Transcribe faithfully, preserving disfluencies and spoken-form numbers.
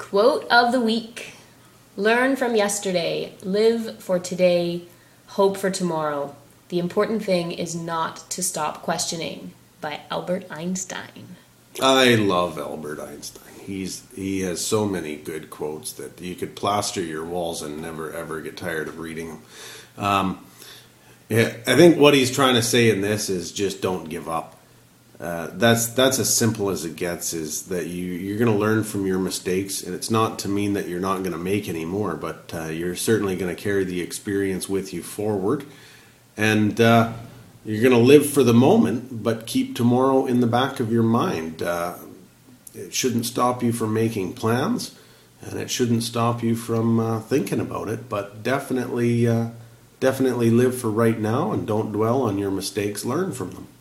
Quote of the week. Learn from yesterday, live for today, hope for tomorrow. The important thing is not to stop questioning, by Albert Einstein. I love Albert Einstein. He's he has so many good quotes that you could plaster your walls and never ever get tired of reading them. Um, yeah, I think what he's trying to say in this is just don't give up. Uh, that's that's as simple as it gets. Is that you you're going to learn from your mistakes, and it's not to mean that you're not going to make any more, but uh, you're certainly going to carry the experience with you forward, and uh, you're going to live for the moment, but keep tomorrow in the back of your mind. Uh, it shouldn't stop you from making plans, and it shouldn't stop you from uh, thinking about it. But definitely, uh, definitely live for right now, and don't dwell on your mistakes. Learn from them.